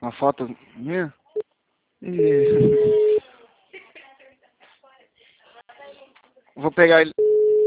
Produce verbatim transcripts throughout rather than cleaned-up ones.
Uma foto minha? Ih. Vou pegar ele.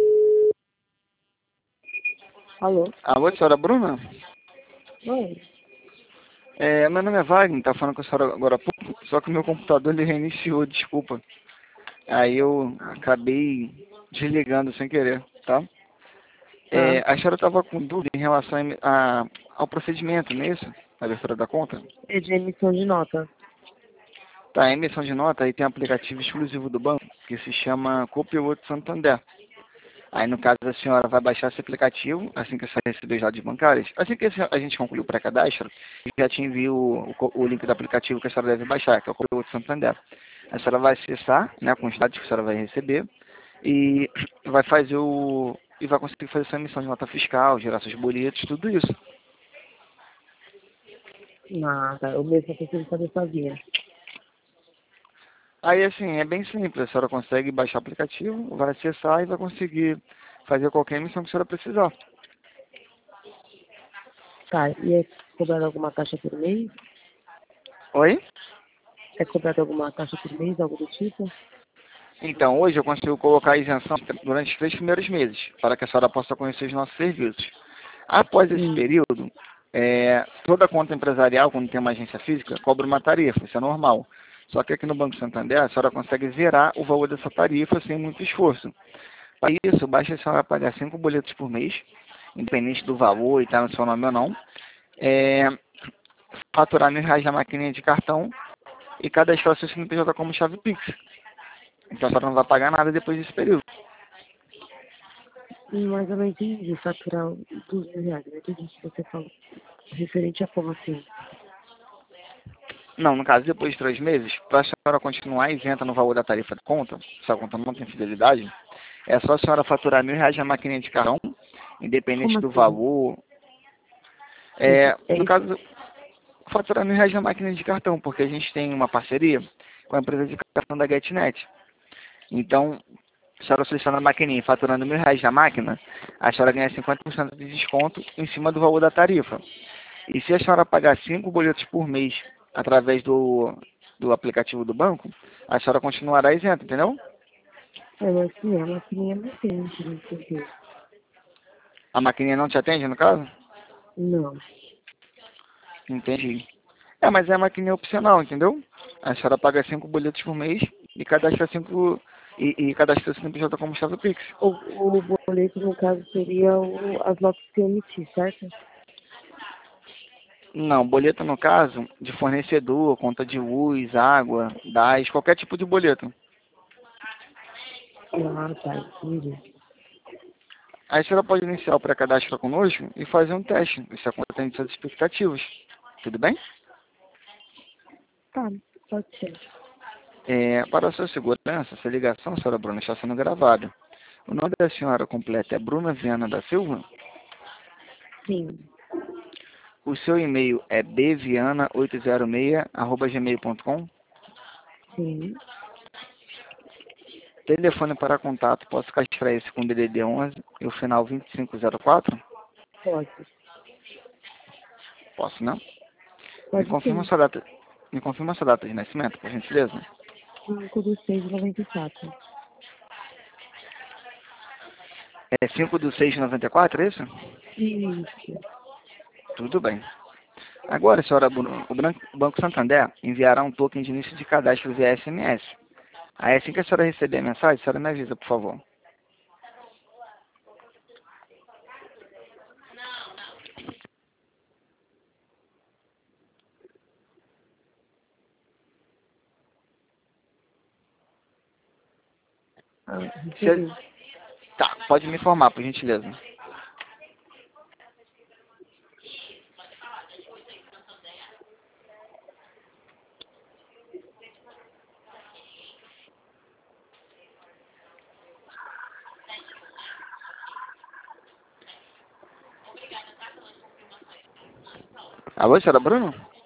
Alô? Alô, senhora Bruna? Oi. É, meu nome é Wagner, tá falando com a senhora agora há pouco, só que o meu computador ele reiniciou, desculpa. Aí eu acabei desligando sem querer, tá? É, Tá. a senhora estava com dúvida em relação a, a- ao procedimento, não é isso? A abertura da conta? É de emissão de nota. Tá, a emissão de nota, aí tem um aplicativo exclusivo do banco, que se chama Copilot Santander. Aí, no caso, a senhora vai baixar esse aplicativo, assim que a senhora receber os dados bancários. Assim que a gente concluir o pré-cadastro, eu já te envio o, o, o link do aplicativo que a senhora deve baixar, que é o Copilot Santander. A senhora vai acessar, né, com os dados que a senhora vai receber, e vai fazer o... e vai conseguir fazer sua emissão de nota fiscal, gerar seus boletos, tudo isso. Nada. Eu mesmo consigo fazer sozinha. Aí, assim, é bem simples. A senhora consegue baixar o aplicativo, vai acessar e vai conseguir fazer qualquer emissão que a senhora precisar. Tá. E é cobrado alguma taxa por mês? Oi? É cobrado alguma taxa por mês, algo do tipo? Então, hoje eu consigo colocar a isenção durante os três primeiros meses, para que a senhora possa conhecer os nossos serviços. Após esse Hum. período, é, toda conta empresarial, quando tem uma agência física, cobra uma tarifa, isso é normal. Só que aqui no Banco Santander, a senhora consegue zerar o valor dessa tarifa sem muito esforço. Para isso, basta a senhora pagar cinco boletos por mês, independente do valor e estar no seu nome ou não. É, faturar mil reais na maquininha de cartão e cadastrar o seu C N P J como chave Pix. Então a senhora não vai pagar nada depois desse período. Hum, Mas eu não entendi faturar dos mil reais. Eu não entendi o que você falou. Referente a como assim? Não, no caso, depois de três meses, para a senhora continuar isenta no valor da tarifa de conta, se a conta não tem fidelidade, é só a senhora faturar mil reais na maquininha de cartão, independente Como do assim? valor. Isso, É, é no isso. caso, faturar mil reais na máquina de cartão, porque a gente tem uma parceria com a empresa de cartão da GetNet. Então, a senhora seleciona a maquininha faturando mil reais na máquina, a senhora ganha cinquenta por cento de desconto em cima do valor da tarifa. E se a senhora pagar cinco boletos por mês através do, do aplicativo do banco, a senhora continuará isenta, entendeu? É, mas sim, a maquininha não tem, não sei. A maquininha não te atende, no caso? Não. Entendi. É, mas é a maquininha opcional, entendeu? A senhora paga cinco boletos por mês e cadastra cinco e, e cadastra o C N P J como chave Pix. O, o boleto, no caso, seria o, as notas que eu emiti, certo? Não, boleto no caso de fornecedor, conta de luz, água, gás, qualquer tipo de boleto. Ah, tá, entendi. Aí a senhora pode iniciar o pré-cadastro conosco e fazer um teste, ver se a conta tem suas expectativas. Tudo bem? Tá, pode ser. É, para a sua segurança, essa ligação, senhora Bruna, está sendo gravada. O nome da senhora completo é Bruna Viana da Silva. Sim, O seu e-mail é b viana oito zero seis arroba gmail ponto com. sim, Telefone para contato, posso castrar esse com D D D onze e o final vinte e cinco zero quatro? pode. Posso, não? Me Pode confirma sim. sua data, me confirma sua data de nascimento, por gentileza. cinco de seis de noventa e quatro. É cinco de seis de noventa e quatro, é isso? Isso. Tudo bem. Agora, senhora Bruno, o Bran- o Banco Santander enviará um token de início de cadastro via S M S. Aí, assim que a senhora receber a mensagem, a senhora me avisa, por favor. Ah, Se- recebi. Tá, pode me informar, por gentileza. Alô, senhora Bruno?